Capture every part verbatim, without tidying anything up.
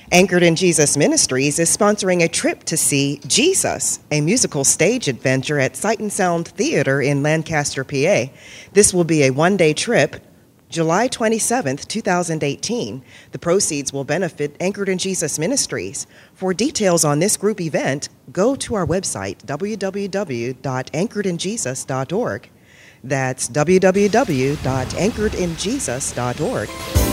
Anchored in Jesus Ministries is sponsoring a trip to see Jesus, a musical stage adventure at Sight and Sound Theater in Lancaster, P A. This will be a one-day trip, July twenty-seventh, twenty eighteen. The proceeds will benefit Anchored in Jesus Ministries. For details on this group event, go to our website, w w w dot anchored in jesus dot org. That's w w w dot anchored in jesus dot org.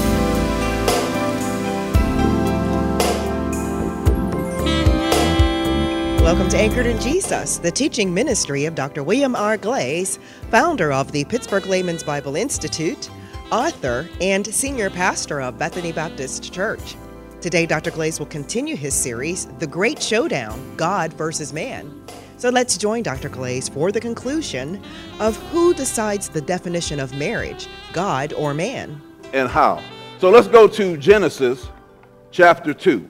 Welcome to Anchored in Jesus, the teaching ministry of Doctor William R. Glaze, founder of the Pittsburgh Layman's Bible Institute, author, and senior pastor of Bethany Baptist Church. Today, Doctor Glaze will continue his series, The Great Showdown, God versus Man. So let's join Doctor Glaze for the conclusion of who decides the definition of marriage, God or man. And how. So let's go to Genesis chapter two.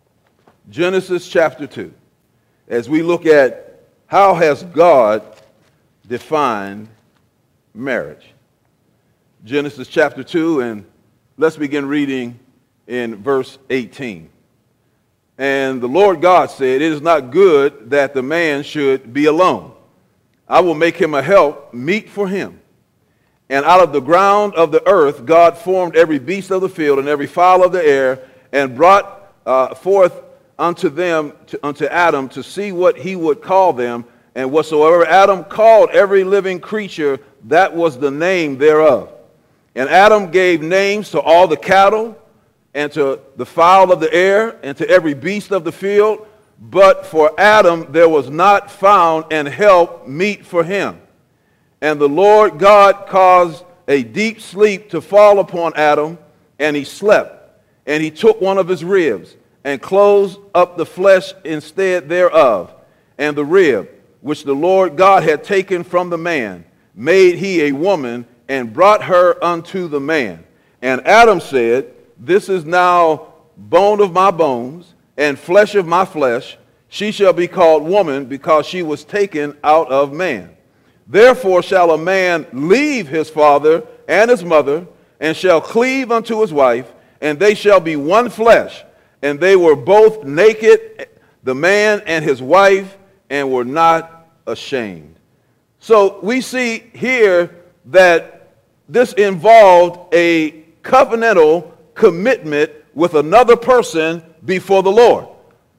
Genesis chapter two. As we look at how has God defined marriage. Genesis chapter two, and let's begin reading in verse eighteen. And the Lord God said, "It is not good that the man should be alone. I will make him a help meet for him." And out of the ground of the earth God formed every beast of the field and every fowl of the air, and brought uh, forth unto them, to, unto Adam, to see what he would call them. And whatsoever Adam called every living creature, that was the name thereof. And Adam gave names to all the cattle, and to the fowl of the air, and to every beast of the field. But for Adam there was not found an help meet for him. And the Lord God caused a deep sleep to fall upon Adam, and he slept. And he took one of his ribs, and closed up the flesh instead thereof. And the rib, which the Lord God had taken from the man, made he a woman, and brought her unto the man. And Adam said, "This is now bone of my bones, and flesh of my flesh. She shall be called woman, because she was taken out of man. Therefore shall a man leave his father and his mother, and shall cleave unto his wife, and they shall be one flesh. And they were both naked, the man and his wife, and were not ashamed." So we see here that this involved a covenantal commitment with another person before the Lord.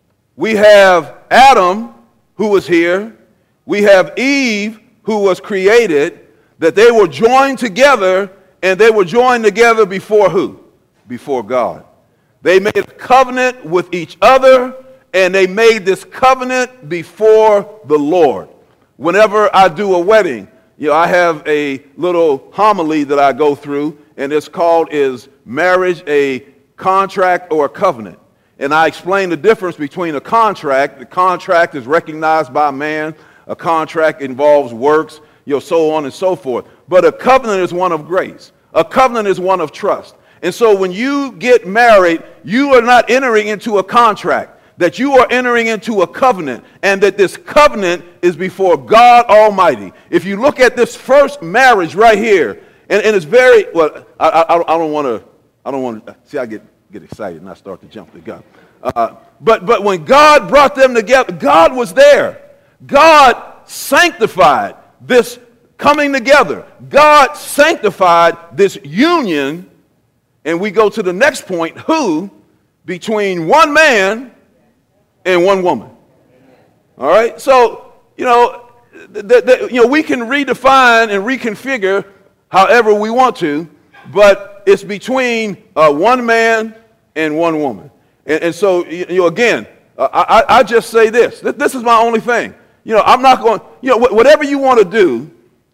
We have Adam, who was here. We have Eve, who was created, that they were joined together, and they were joined together before who? Before God. They made a covenant with each other, and they made this covenant before the Lord. Whenever I do a wedding, you know, I have a little homily that I go through, and it's called, "Is marriage a contract or a covenant?" And I explain the difference between a contract. The contract is recognized by man. A contract involves works, you know, so on and so forth. But a covenant is one of grace. A covenant is one of trust. And so when you get married, you are not entering into a contract, that you are entering into a covenant, and that this covenant is before God Almighty. If you look at this first marriage right here, and, and it's very, well, I, I, I don't want to, I don't want to, see, I get, get excited and I start to jump the gun. Uh, but, but when God brought them together, God was there. God sanctified this coming together. God sanctified this union. And we go to the next point, who, between one man and one woman. All right? So, you know, th- th- you know, we can redefine and reconfigure however we want to, but it's between uh, one man and one woman. And, and so, you know, again, uh, I, I just say this. This is my only thing. You know, I'm not going, you know, whatever you want to do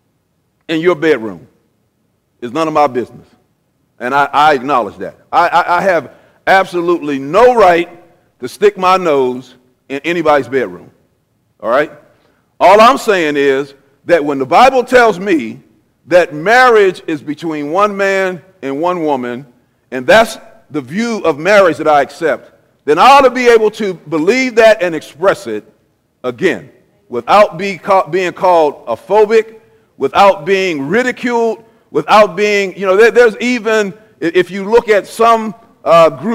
in your bedroom is none of my business. And I, I acknowledge that. I, I, I have absolutely no right to stick my nose in anybody's bedroom. All right? All I'm saying is that when the Bible tells me that marriage is between one man and one woman, and that's the view of marriage that I accept, then I ought to be able to believe that and express it again without be ca- being called a phobic, without being ridiculed, without being, you know, there, there's even, if you look at some uh, groups,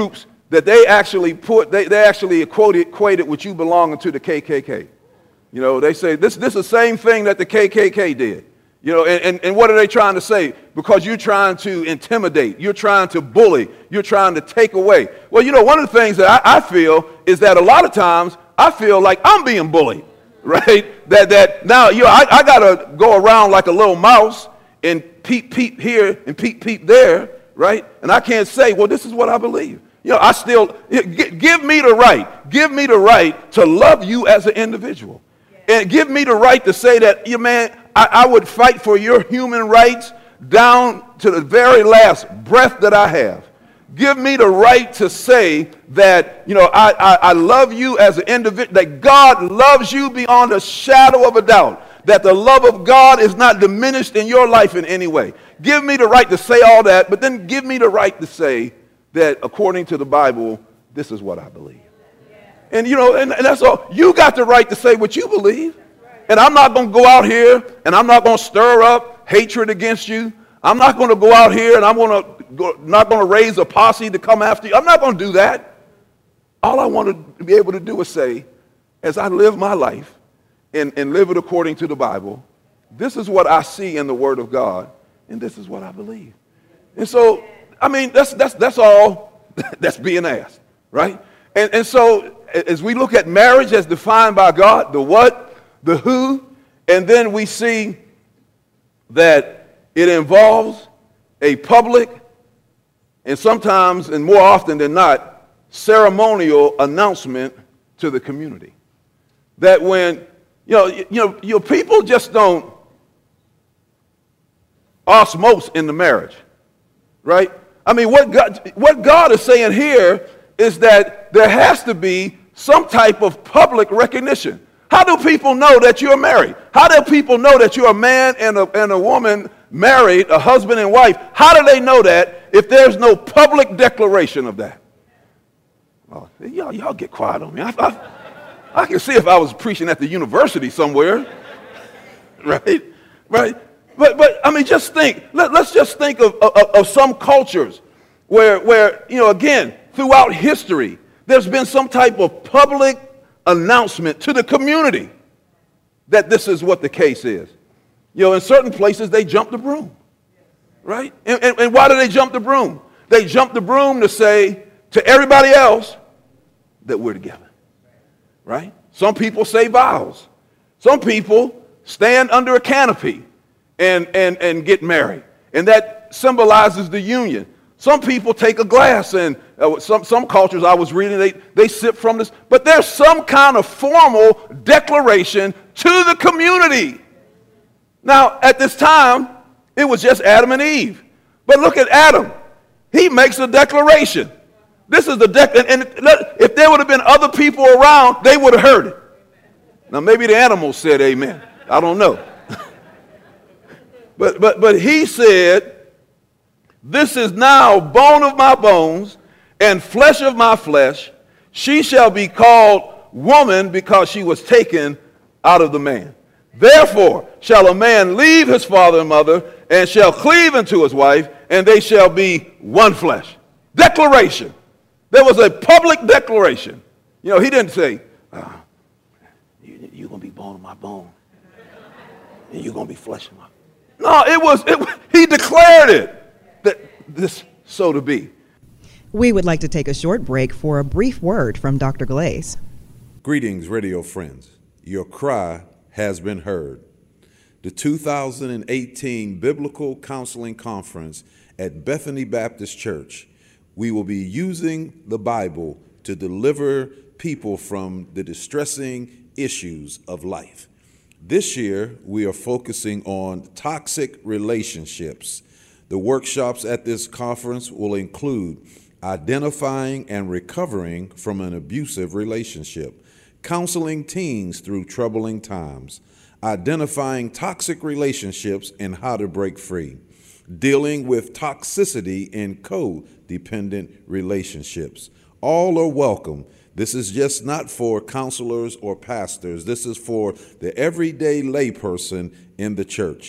that they actually put, they, they actually equated, equated with you belonging to the K K K. You know, they say this, this is the same thing that the K K K did. You know, and, and, and what are they trying to say? Because you're trying to intimidate, you're trying to bully, you're trying to take away. Well, you know, one of the things that I, I feel is that a lot of times I feel like I'm being bullied, right? That that now, you know, I, I got to go around like a little mouse and peep, peep here and peep, peep there, right? And I can't say, well, this is what I believe. You know, I still, give me the right, give me the right to love you as an individual. And give me the right to say that, you man, I, I would fight for your human rights down to the very last breath that I have. Give me the right to say that, you know, I, I, I love you as an individual, that God loves you beyond a shadow of a doubt, that the love of God is not diminished in your life in any way. Give me the right to say all that, but then give me the right to say that according to the Bible, this is what I believe. And, you know, and, and that's all. You got the right to say what you believe. And I'm not going to go out here and I'm not going to stir up hatred against you. I'm not going to go out here and I'm going to go, not going to raise a posse to come after you. I'm not going to do that. All I want to be able to do is say, as I live my life and, and live it according to the Bible, this is what I see in the Word of God, and this is what I believe. And so, I mean, that's that's that's all that's being asked, right? And, and so, as we look at marriage as defined by God, the what, the who, and then we see that it involves a public and sometimes, and more often than not, ceremonial announcement to the community. That when, you know, you know, your people just don't osmose in the marriage, right? I mean, what God, what God is saying here is that there has to be some type of public recognition. How do people know that you're married? How do people know that you're a man and a, and a woman married, a husband and wife? How do they know that if there's no public declaration of that? Oh, y'all, y'all get quiet on me. I, I, I can see if I was preaching at the university somewhere, right? Right? But, but I mean, just think. Let, let's just think of, of, of some cultures where, where, you know, again, throughout history, there's been some type of public announcement to the community that this is what the case is. You know, in certain places, they jump the broom, right? And, and, and why do they jump the broom? They jump the broom to say to everybody else that we're together, right? Some people say vows. Some people stand under a canopy and, and, and get married, and that symbolizes the union. Some people take a glass, and uh, some, some cultures I was reading, they, they sip from this. But there's some kind of formal declaration to the community. Now, at this time, it was just Adam and Eve. But look at Adam. He makes a declaration. This is the declaration. And if there would have been other people around, they would have heard it. Now, maybe the animals said amen. I don't know. but, but, but he said, this is now bone of my bones and flesh of my flesh. She shall be called woman because she was taken out of the man. Therefore shall a man leave his father and mother and shall cleave unto his wife, and they shall be one flesh. Declaration. There was a public declaration. You know, he didn't say, oh, you, you're going to be bone of my bone, and you're going to be flesh of my bone. No, it was, it, he declared it. That this so to be. We would like to take a short break for a brief word from Doctor Glaze. Greetings, radio friends. Your cry has been heard. The two thousand eighteen Biblical Counseling Conference at Bethany Baptist Church, we will be using the Bible to deliver people from the distressing issues of life. This year, we are focusing on toxic relationships. The workshops at this conference will include identifying and recovering from an abusive relationship, counseling teens through troubling times, identifying toxic relationships and how to break free, dealing with toxicity in codependent relationships. All are welcome. This is just not for counselors or pastors. This is for the everyday layperson in the church.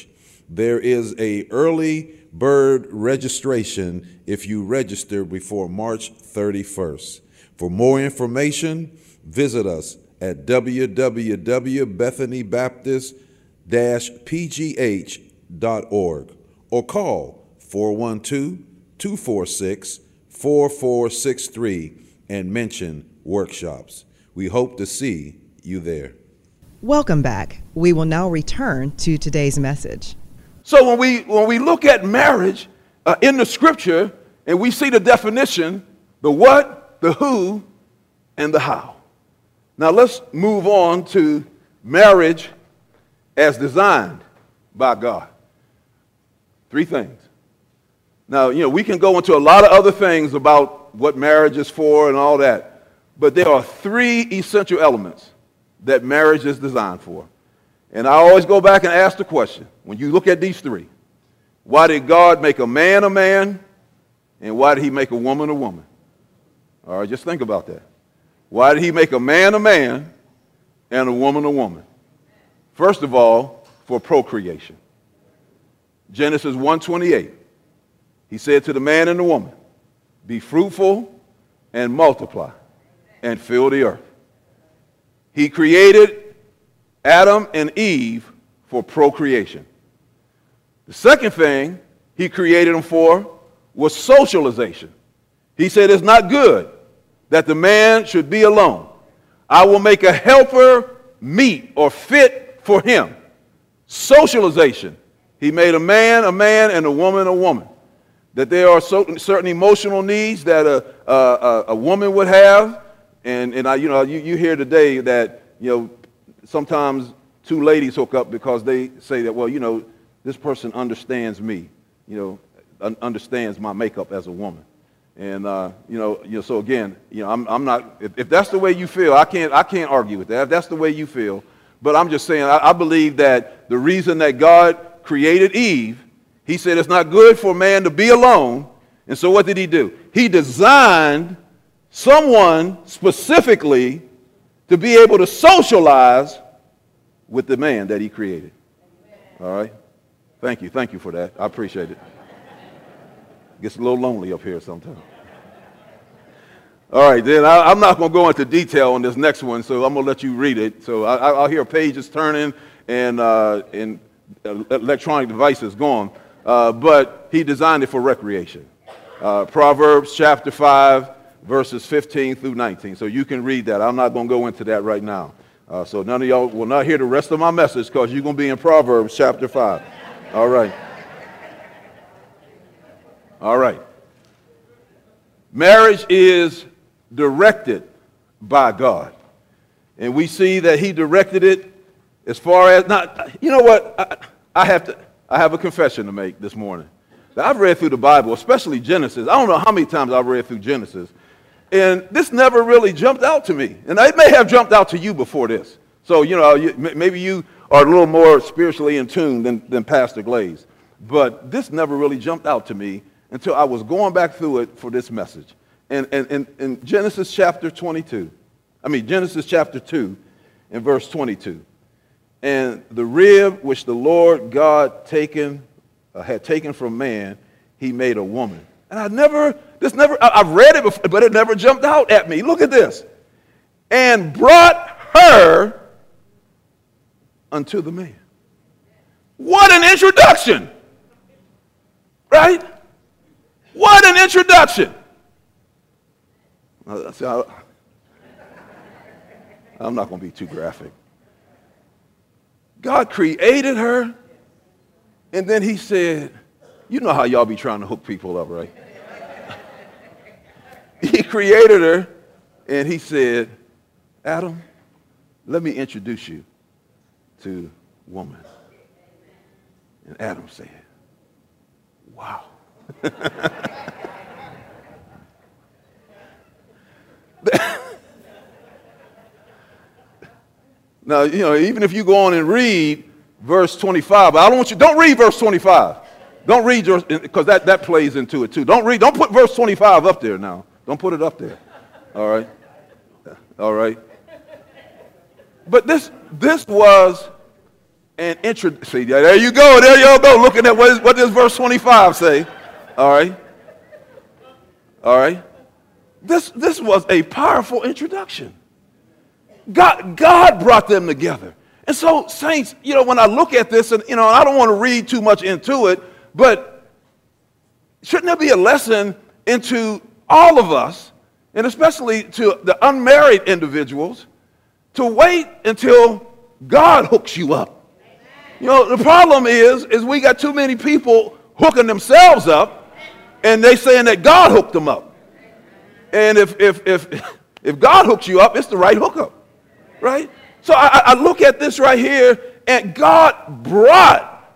There is a early bird registration if you register before March thirty-first. For more information, visit us at w w w dot bethany baptist dash p g h dot org or call four one two, two four six, four four six three and mention workshops. We hope to see you there. Welcome back. We will now return to today's message. So when we when we look at marriage uh, in the scripture and we see the definition, the what, the who, and the how. Now let's move on to marriage as designed by God. Three things. Now, you know, we can go into a lot of other things about what marriage is for and all that, but there are three essential elements that marriage is designed for. And I always go back and ask the question, when you look at these three, why did God make a man a man, and why did he make a woman a woman? All right, just think about that. Why did he make a man a man and a woman a woman? First of all, for procreation. Genesis one twenty-eight, he said to the man and the woman, be fruitful and multiply and fill the earth. He created Adam and Eve for procreation. The second thing he created them for was socialization. He said it's not good that the man should be alone. I will make a helper meet or fit for him. Socialization. He made a man a man and a woman a woman. That there are certain emotional needs that a, a, a woman would have. And, and I, you know, you, you hear today that, you know, sometimes two ladies hook up because they say that, well, you know, this person understands me, you know, un- understands my makeup as a woman. And, uh, you know, you know, so again, you know, I'm, I'm not, if, if that's the way you feel, I can't, I can't argue with that. If that's the way you feel. But I'm just saying, I, I believe that the reason that God created Eve, he said it's not good for man to be alone. And so what did he do? He designed someone specifically to be able to socialize with the man that he created. All right? Thank you. Thank you for that. I appreciate it. Gets a little lonely up here sometimes. All right, then I, I'm not going to go into detail on this next one, so I'm going to let you read it. So I, I'll hear pages turning and, uh, and electronic devices going. Uh, but he designed it for recreation. Uh, Proverbs chapter five, verses fifteen through nineteen. So you can read that. I'm not going to go into that right now. Uh, so none of y'all will not hear the rest of my message because you're going to be in Proverbs chapter five. All right. All right. Marriage is directed by God. And we see that he directed it as far as not, you know what, I, I have to, I have a confession to make this morning. I've read through the Bible, especially Genesis. I don't know how many times I've read through Genesis. And this never really jumped out to me. And it may have jumped out to you before this. So, you know, you, maybe you are a little more spiritually in tune than, than Pastor Glaze. But this never really jumped out to me until I was going back through it for this message. And in and, Genesis chapter twenty-two, I mean Genesis chapter two and verse twenty-two. And the rib which the Lord God taken uh, had taken from man, he made a woman. And I never, this never, I, I've read it before, but it never jumped out at me. Look at this. And brought her unto the man. What an introduction. Right? What an introduction. Uh, see, I, I'm not going to be too graphic. God created her, and then he said, you know how y'all be trying to hook people up, right? He created her, and he said, Adam, let me introduce you to woman. And Adam said, wow. Now, you know, even if you go on and read verse twenty-five, but I don't want you, don't read verse twenty-five. Don't read, because that, that plays into it too. Don't read, don't put verse twenty-five up there now. Don't put it up there. All right? All right? But this, this was and introduce. See, there you go. There you go. Looking at what, is, what does verse twenty-five say? All right. All right. This, this was a powerful introduction. God, God brought them together. And so, saints, you know, when I look at this, and, you know, I don't want to read too much into it, but shouldn't there be a lesson into all of us, and especially to the unmarried individuals, to wait until God hooks you up? You know, the problem is, is we got too many people hooking themselves up, and they saying that God hooked them up. And if if if if God hooks you up, it's the right hookup, right? So I, I look at this right here, and God brought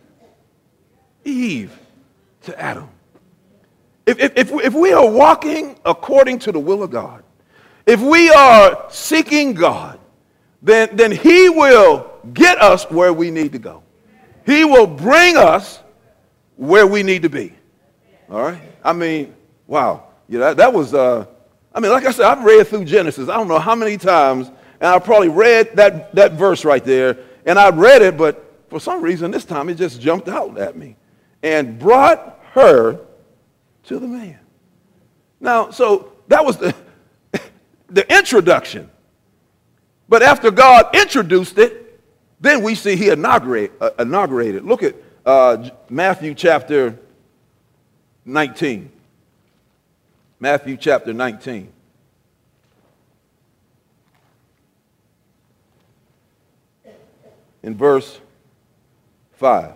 Eve to Adam. If if if, if we are walking according to the will of God, if we are seeking God, then then He will get us where we need to go. He will bring us where we need to be. All right? I mean, wow. Yeah, that, that was, uh, I mean, like I said, I've read through Genesis. I don't know how many times, and I probably read that, that verse right there, and I read it, but for some reason this time it just jumped out at me. And brought her to the man. Now, so that was the, the introduction. But after God introduced it, then we see he inaugurate, uh, inaugurated. Look at uh, Matthew chapter nineteen. Matthew chapter nineteen. In verse five.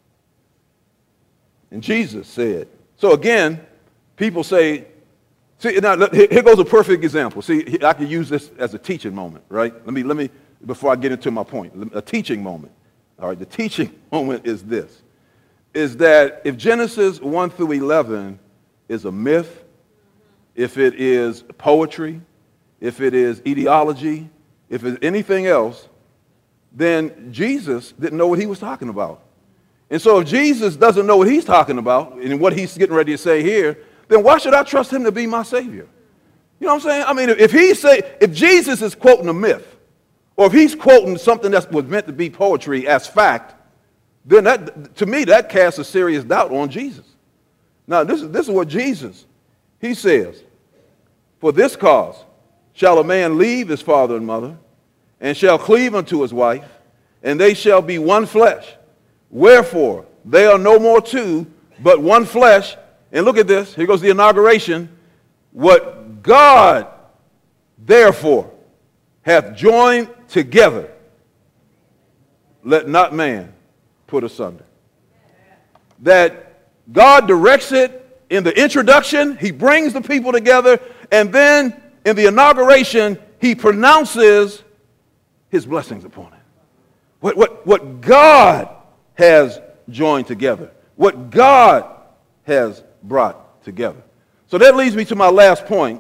And Jesus said, so again, people say, see, now here goes a perfect example. See, I can use this as a teaching moment, right? Let me, let me, before I get into my point, a teaching moment. All right, the teaching moment is this, is that if Genesis one through eleven is a myth, if it is poetry, if it is ideology, if it's anything else, then Jesus didn't know what he was talking about. And so if Jesus doesn't know what he's talking about and what he's getting ready to say here, then why should I trust him to be my Savior? You know what I'm saying? I mean, if he say, if Jesus is quoting a myth, or if he's quoting something that was meant to be poetry as fact, then that, to me, that casts a serious doubt on Jesus. Now, this is, this is what Jesus, he says, for this cause shall a man leave his father and mother, and shall cleave unto his wife, and they shall be one flesh. Wherefore, they are no more two, but one flesh. And look at this. Here goes the inauguration. What God, therefore, hath joined together, let not man put asunder. That God directs it in the introduction. He brings the people together. And then in the inauguration, he pronounces his blessings upon it. What, what, what God has joined together. What God has brought together. So that leads me to my last point.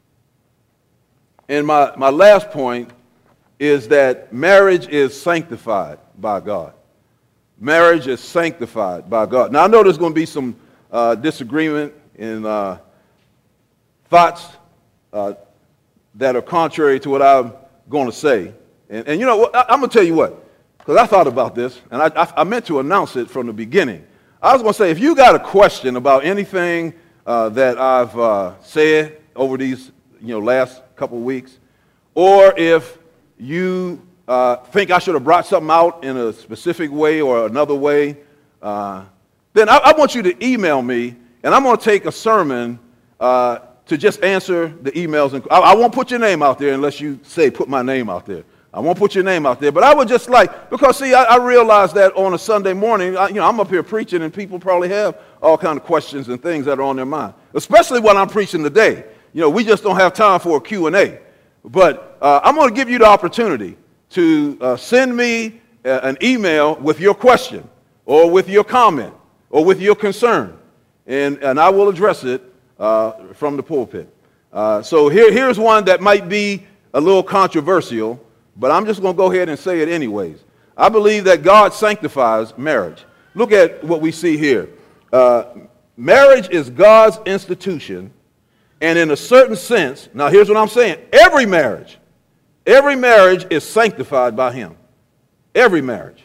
And my, my last point is that marriage is sanctified by God. Marriage is sanctified by God. Now, I know there's going to be some uh, disagreement and uh, thoughts uh, that are contrary to what I'm going to say. And, and you know, I, I'm going to tell you what, because I thought about this, and I, I, I meant to announce it from the beginning. I was going to say, if you got a question about anything uh, that I've uh, said over these you know, last couple of weeks, or if you uh, think I should have brought something out in a specific way or another way, uh, then I, I want you to email me, and I'm going to take a sermon uh, to just answer the emails. And I, I won't put your name out there unless you say put my name out there. I won't put your name out there, but I would just like, because see, I, I realize that on a Sunday morning, I, you know, I'm up here preaching, and people probably have all kind of questions and things that are on their mind, especially when I'm preaching today. You know, we just don't have time for a Q and A. But uh, I'm going to give you the opportunity to uh, send me uh, an email with your question, or with your comment, or with your concern, and, and I will address it uh, from the pulpit. Uh, so here, here's one that might be a little controversial, but I'm just going to go ahead and say it anyways. I believe that God sanctifies marriage. Look at what we see here. Uh, marriage is God's institution, and in a certain sense, now here's what I'm saying, every marriage, every marriage is sanctified by him. Every marriage.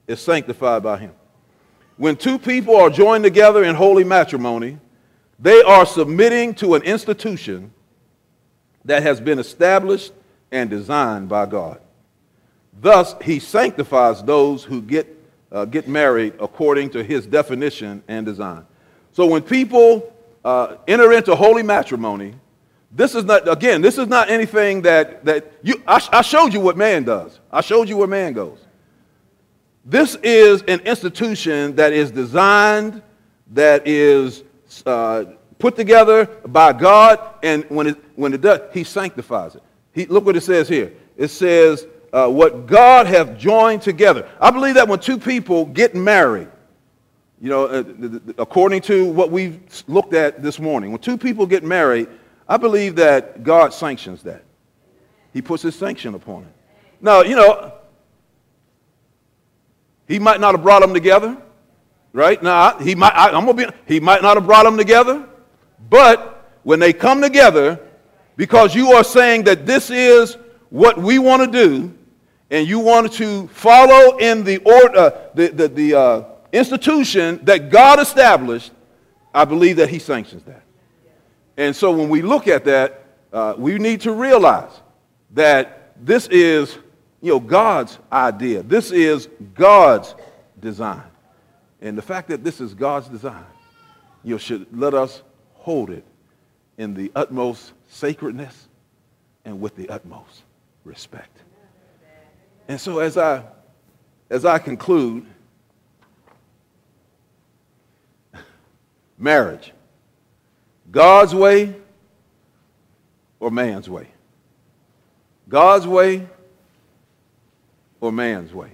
is sanctified by him. When two people are joined together in holy matrimony, they are submitting to an institution that has been established and designed by God. Thus, he sanctifies those who get, uh, get married according to his definition and design. So when people uh, enter into holy matrimony, this is not, again, this is not anything that, that you, I, I showed you what man does. I showed you where man goes. This is an institution that is designed, that is uh, put together by God, and when it, when it does, he sanctifies it. He, look what it says here. It says, uh, what God hath joined together. I believe that when two people get married, you know, uh, according to what we've looked at this morning, when two people get married, I believe that God sanctions that. He puts his sanction upon it. Now, you know, he might not have brought them together, right? Now, he might, I, I'm gonna be, he might not have brought them together, but when they come together, because you are saying that this is what we want to do, and you want to follow in the order, uh, the the, the uh, institution that God established, I believe that he sanctions that. And so when we look at that, uh, we need to realize that this is, you know, God's idea. This is God's design. And the fact that this is God's design, you know, should let us hold it in the utmost sacredness and with the utmost respect. And so as I as I conclude, marriage, God's way or man's way? God's way or man's way?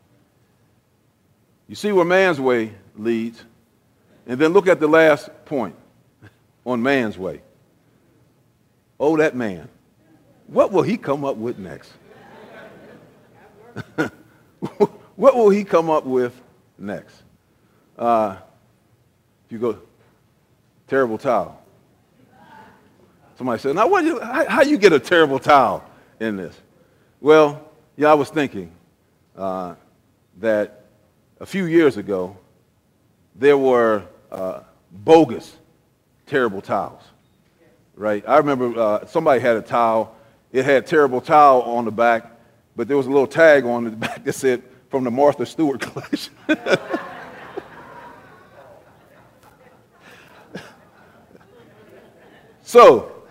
You see where man's way leads, and then look at the last point on man's way. Oh, that man. What will he come up with next? What will he come up with next? Uh, if you go, terrible towel. Somebody said, now what you, how, how you get a terrible towel in this? Well, yeah, I was thinking uh, that a few years ago, there were uh, bogus terrible towels, right? I remember uh, somebody had a towel. It had terrible towel on the back, but there was a little tag on the back that said, from the Martha Stewart collection. So,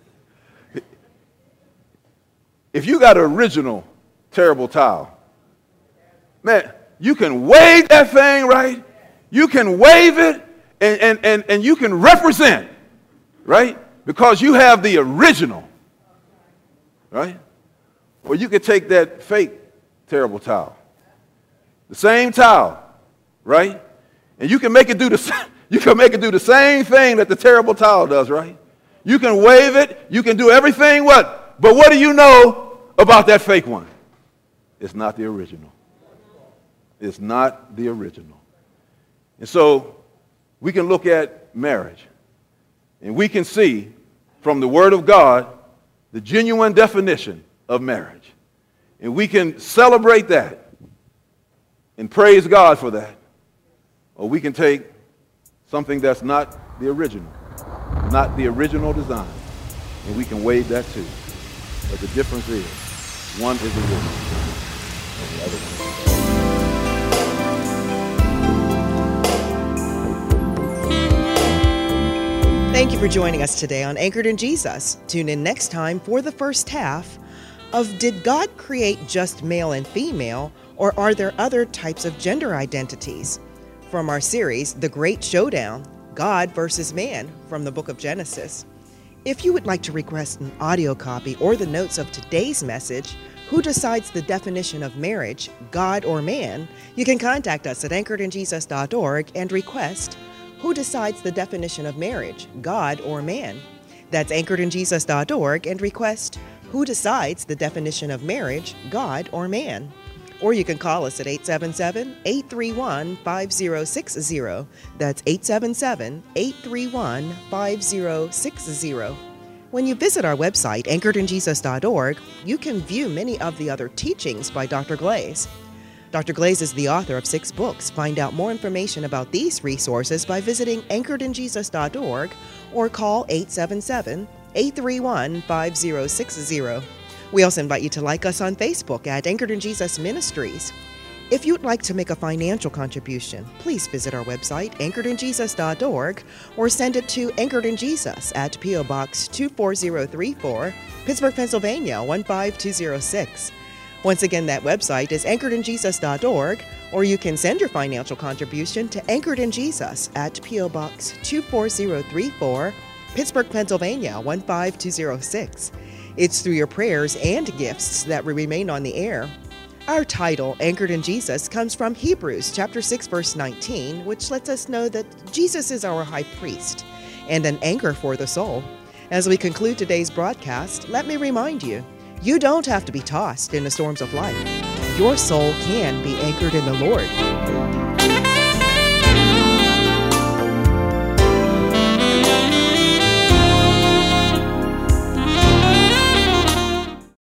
if you got an original terrible towel, man, you can wave that thing, right? You can wave it, and, and, and, and you can represent, right? Because you have the original, right? Or you could take that fake terrible towel, the same towel, right? And you can make it do the you can make it do the same thing that the terrible towel does, right? You can wave it, you can do everything, what? But what do you know about that fake one? It's not the original. It's not the original. And so we can look at marriage, and we can see from the Word of God the genuine definition of marriage. And we can celebrate that and praise God for that. Or we can take something that's not the original, not the original design, and we can wave that too. But the difference is, one is original, and the other one is. Thank you for joining us today on Anchored in Jesus. Tune in next time for the first half of Did God Create Just Male and Female, or are there other types of gender identities? From our series, The Great Showdown, God versus Man, from the book of Genesis. If you would like to request an audio copy or the notes of today's message, Who Decides the Definition of Marriage, God or Man, you can contact us at anchored in jesus dot org and request Who Decides the Definition of Marriage, God or Man. That's anchored in jesus dot org and request Who Decides the Definition of Marriage, God or Man. Or you can call us at eight seven seven, eight three one, five zero six zero. That's eight seven seven, eight three one, five zero six zero. When you visit our website, anchored in jesus dot org, you can view many of the other teachings by Doctor Glaze. Doctor Glaze is the author of six books. Find out more information about these resources by visiting anchored in jesus dot org or call eight seven seven, eight three one, five zero six zero. We also invite you to like us on Facebook at Anchored in Jesus Ministries. If you'd like to make a financial contribution, please visit our website, anchored in jesus dot org, or send it to Anchored in Jesus at P O. Box two four zero three four, Pittsburgh, Pennsylvania one five two zero six. Once again, that website is anchored in jesus dot org, or you can send your financial contribution to Anchored in Jesus at P O. Box two four zero three four, Pittsburgh, Pennsylvania one five two zero six. It's through your prayers and gifts that we remain on the air. Our title, Anchored in Jesus, comes from Hebrews chapter six, verse nineteen, which lets us know that Jesus is our high priest and an anchor for the soul. As we conclude today's broadcast, let me remind you, you don't have to be tossed in the storms of life. Your soul can be anchored in the Lord.